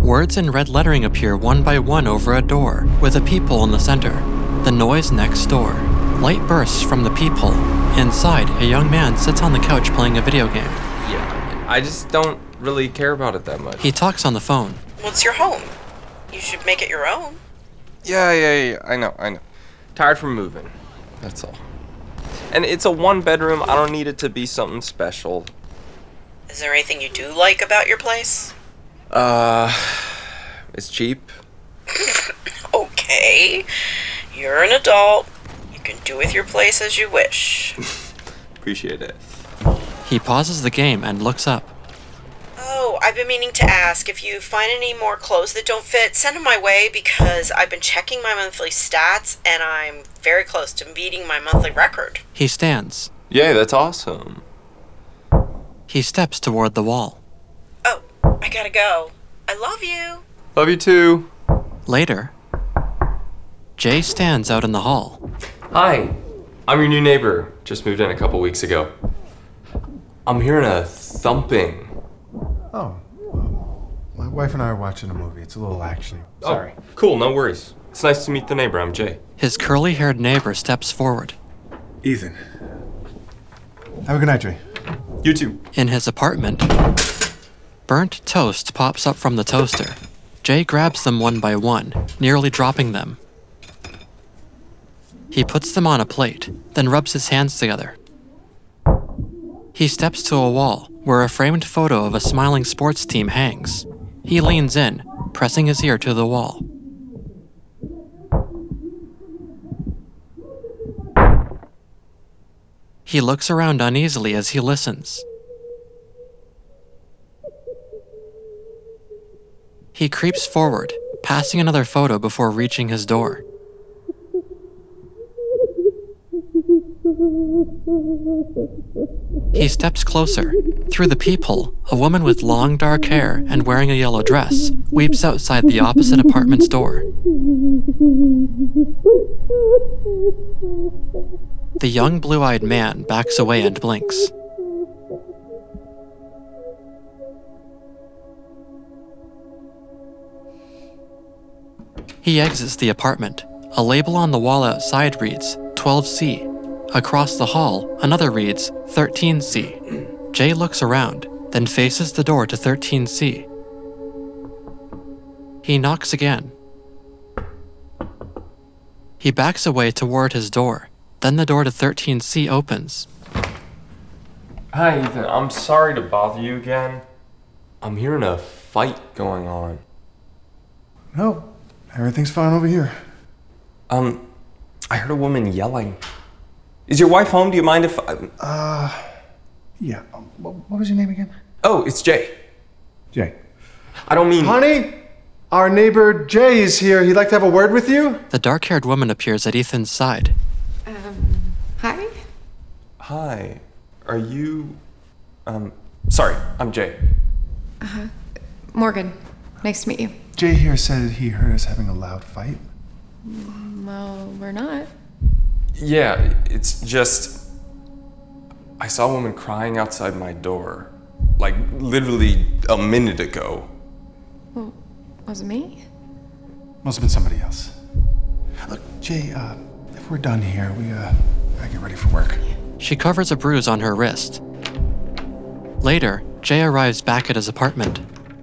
Words in red lettering appear one by one over a door, with a peephole in the center. The noise next door. Light bursts from the peephole. Inside, a young man sits on the couch playing a video game. Yeah, I just don't really care about it that much. He talks on the phone. Well, it's your home. You should make it your own. Yeah, I know. Tired from moving, that's all. And it's a one-bedroom, I don't need it to be something special. Is there anything you do like about your place? It's cheap. Okay. You're an adult. You can do with your place as you wish. Appreciate it. He pauses the game and looks up. Oh, I've been meaning to ask, if you find any more clothes that don't fit, send them my way, because I've been checking my monthly stats and I'm very close to beating my monthly record. He stands. Yay, that's awesome. He steps toward the wall. Oh, I gotta go. I love you. Love you too. Later, Jay stands out in the hall. Hi, I'm your new neighbor. Just moved in a couple weeks ago. I'm hearing a thumping. Oh, my wife and I are watching a movie. It's a little actiony. Sorry. Oh, cool, no worries. It's nice to meet the neighbor. I'm Jay. His curly-haired neighbor steps forward. Ethan. Have a good night, Jay. You too. In his apartment, burnt toast pops up from the toaster. Jay grabs them one by one, nearly dropping them. He puts them on a plate, then rubs his hands together. He steps to a wall where a framed photo of a smiling sports team hangs. He leans in, pressing his ear to the wall. He looks around uneasily as he listens. He creeps forward, passing another photo before reaching his door. He steps closer. Through the peephole, a woman with long dark hair and wearing a yellow dress weeps outside the opposite apartment's door. The young blue-eyed man backs away and blinks. He exits the apartment. A label on the wall outside reads 12C. Across the hall, another reads 13C. Jay looks around, then faces the door to 13C. He knocks again. He backs away toward his door. Then the door to 13C opens. Hi, Ethan. I'm sorry to bother you again. I'm hearing a fight going on. No, everything's fine over here. I heard a woman yelling. Is your wife home? Do you mind if Yeah. What was your name again? Oh, it's Jay. Jay. I don't mean... Honey, our neighbor Jay is here. He'd like to have a word with you. The dark-haired woman appears at Ethan's side. Hi? Hi. Are you... Sorry, I'm Jay. Morgan. Nice to meet you. Jay here said he heard us having a loud fight. Well, we're not. Yeah, it's just... I saw a woman crying outside my door. Like, literally a minute ago. Well, was it me? Must have been somebody else. Look, Jay, if we're done here, we gotta get ready for work. She covers a bruise on her wrist. Later, Jay arrives back at his apartment.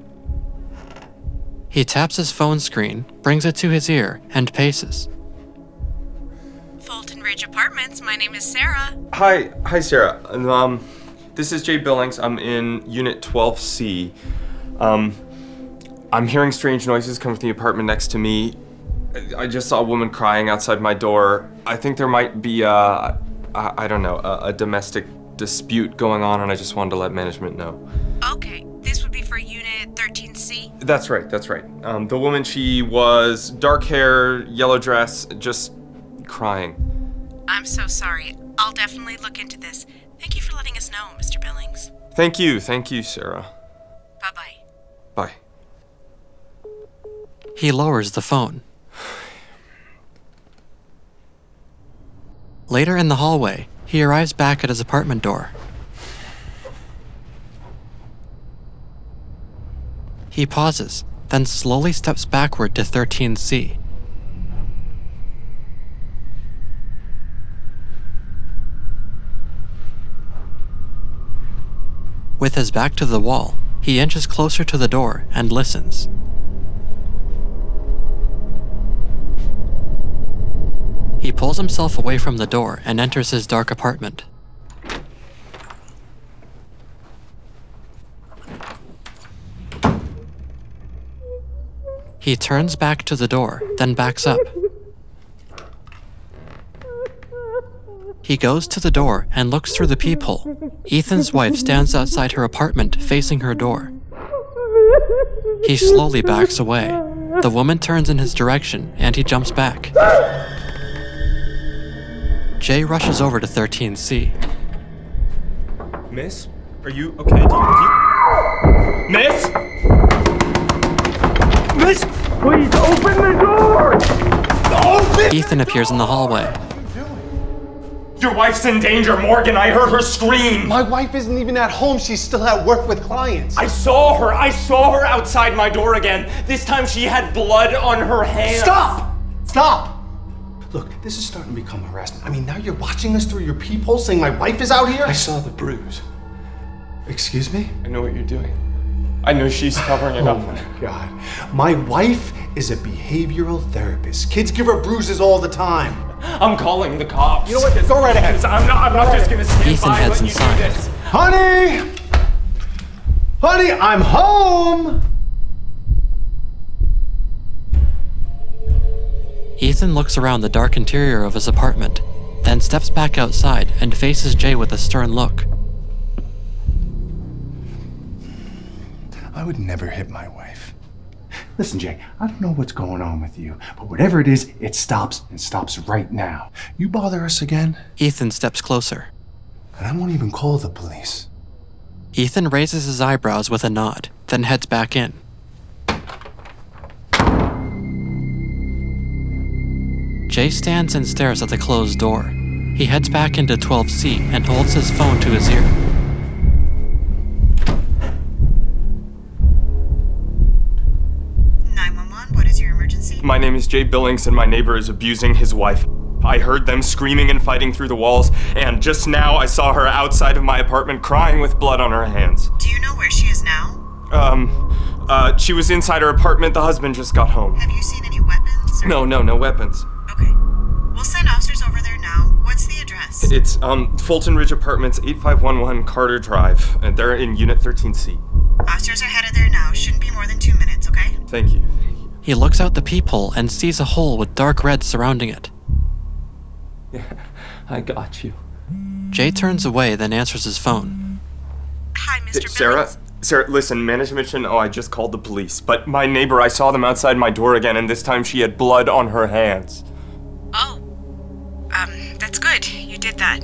He taps his phone screen, brings it to his ear, and paces. Fulton Ridge Apartments, my name is Sarah. Hi, Sarah. This is Jay Billings. I'm in Unit 12C. I'm hearing strange noises coming from the apartment next to me. I just saw a woman crying outside my door. I think there might be a domestic dispute going on, and I just wanted to let management know. Okay, this would be for Unit 13C? That's right. The woman, she was dark hair, yellow dress, just crying. I'm so sorry. I'll definitely look into this. Thank you for letting us know, Mr. Billings. Thank you, Sarah. Bye-bye. Bye. He lowers the phone. Later in the hallway, he arrives back at his apartment door. He pauses, then slowly steps backward to 13C. With his back to the wall, he inches closer to the door and listens. He pulls himself away from the door and enters his dark apartment. He turns back to the door, then backs up. He goes to the door and looks through the peephole. Ethan's wife stands outside her apartment facing her door. He slowly backs away. The woman turns in his direction and he jumps back. Jay rushes over to 13C. Miss? Are you okay? Do you... Miss? Miss? Please open the door! Open! Ethan appears in the hallway. Your wife's in danger, Morgan. I heard her scream. My wife isn't even at home. She's still at work with clients. I saw her outside my door again. This time she had blood on her hands. Stop! Stop! Look, this is starting to become harassment. I mean, now you're watching us through your peephole saying my wife is out here? I saw the bruise. Excuse me? I know what you're doing. I know she's covering it up. Oh my God. My wife is a behavioral therapist. Kids give her bruises all the time. I'm calling the cops. You know what? Go right ahead. I'm not just gonna stand Ethan by and heads let you do inside. this. Honey! Honey, I'm home! Ethan looks around the dark interior of his apartment, then steps back outside and faces Jay with a stern look. I would never hit my wife. Listen, Jay, I don't know what's going on with you, but whatever it is, it stops and stops right now. You bother us again, Ethan steps closer. and I won't even call the police. Ethan raises his eyebrows with a nod, then heads back in. Jay stands and stares at the closed door. He heads back into 12C and holds his phone to his ear. What is your emergency? My name is Jay Billings and my neighbor is abusing his wife. I heard them screaming and fighting through the walls, and just now I saw her outside of my apartment crying with blood on her hands. Do you know where she is now? She was inside her apartment. The husband just got home. Have you seen any weapons? No weapons. Okay. We'll send officers over there now. What's the address? It's, Fulton Ridge Apartments, 8511 Carter Drive, and they're in Unit 13C. Officers are headed there now. Shouldn't be more than 2 minutes, okay? Thank you. He looks out the peephole and sees a hole with dark red surrounding it. Yeah, I got you. Jay turns away, then answers his phone. Hi, Mr. Sarah, listen, management should know I just called the police, but my neighbor, I saw them outside my door again, and this time she had blood on her hands. Oh. That's good. You did that.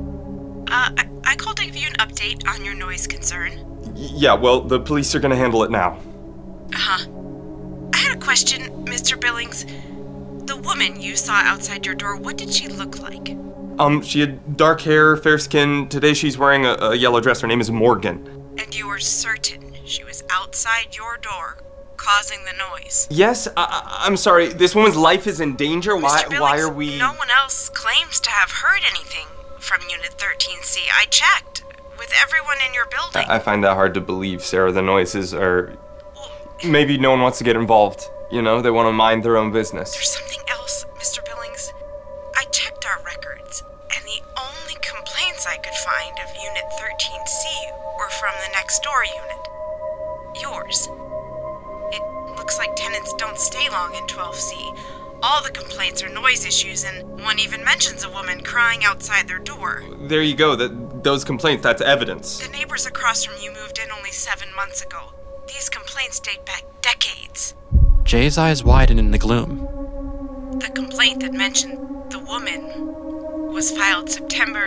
I called to give you an update on your noise concern. Yeah, well, the police are gonna handle it now. Uh-huh. I had a question, Mr. Billings. The woman you saw outside your door, what did she look like? She had dark hair, fair skin. Today she's wearing a yellow dress. Her name is Morgan. And you were certain she was outside your door, causing the noise? Yes, I'm sorry. This woman's life is in danger. Mr. Billings, why are we... No one else claims to have heard anything from Unit 13C. I checked with everyone in your building. I find that hard to believe, Sarah. The noises are... Maybe no one wants to get involved. You know, they want to mind their own business. There's something else, Mr. Billings. I checked our records, and the only complaints I could find of Unit 13C were from the next door unit. Yours. It looks like tenants don't stay long in 12C. All the complaints are noise issues, and one even mentions a woman crying outside their door. There you go. Those complaints, that's evidence. The neighbors across from you moved in only 7 months ago. These complaints date back decades. Jay's eyes widen in the gloom. The complaint that mentioned the woman was filed September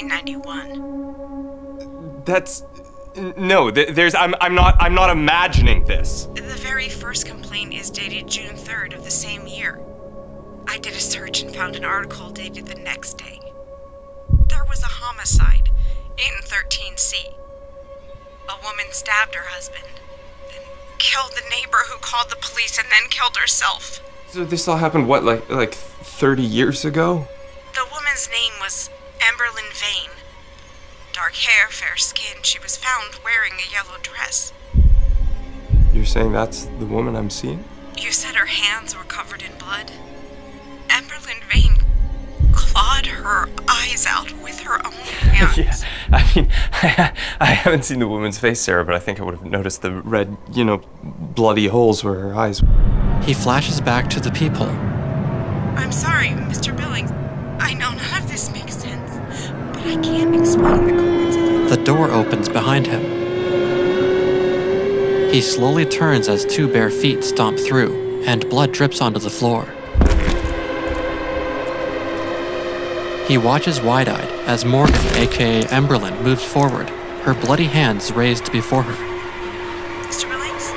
1991. That's... No, I'm not imagining this. The very first complaint is dated June 3rd of the same year. I did a search and found an article dated the next day. There was a homicide in 13C. A woman stabbed her husband, then killed the neighbor who called the police and then killed herself. So this all happened, what, like 30 years ago? The woman's name was Amberlyn Vane. Dark hair, fair skin. She was found wearing a yellow dress. You're saying that's the woman I'm seeing? You said her hands were covered in blood. Amberlyn Vane clawed her eyes out with her own hands. Yeah, I mean, I haven't seen the woman's face, Sarah, but I think I would have noticed the red, bloody holes where her eyes were. He flashes back to the people. I'm sorry, Mr. Billings. I know none of this makes sense, but I can't explain the coincidence. The door opens behind him. He slowly turns as two bare feet stomp through, and blood drips onto the floor. He watches wide-eyed as Morgan, aka Amberlyn, moves forward, her bloody hands raised before her. Mr. Billings?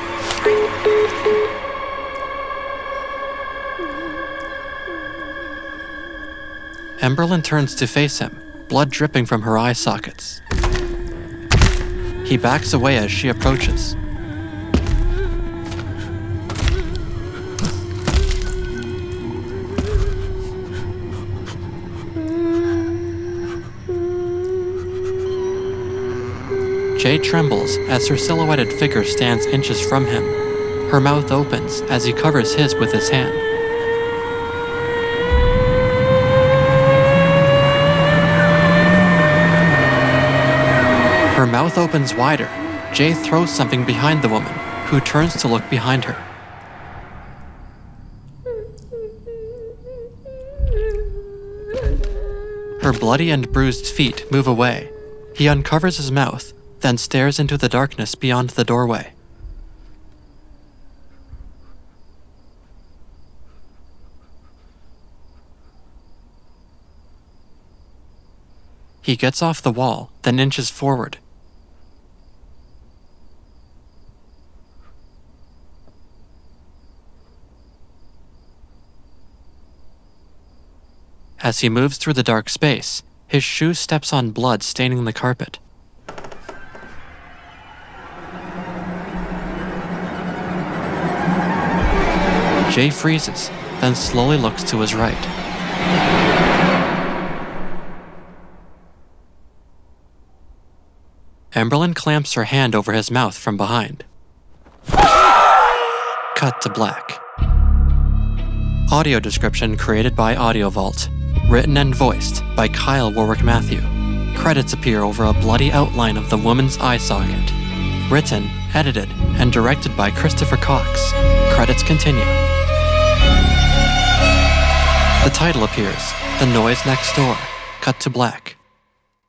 Amberlyn turns to face him, blood dripping from her eye sockets. He backs away as she approaches. Jay trembles as her silhouetted figure stands inches from him. Her mouth opens as he covers his with his hand. Her mouth opens wider. Jay throws something behind the woman, who turns to look behind her. Her bloody and bruised feet move away. He uncovers his mouth, then stares into the darkness beyond the doorway. He gets off the wall, then inches forward. As he moves through the dark space, his shoe steps on blood staining the carpet. Jay freezes, then slowly looks to his right. Amberlyn clamps her hand over his mouth from behind. Cut to black. Audio description created by Audio Vault. Written and voiced by Kyle Warwick Matthew. Credits appear over a bloody outline of the woman's eye socket. Written, edited, and directed by Christopher Cox. Credits continue. The title appears, The Noise Next Door. Cut to black.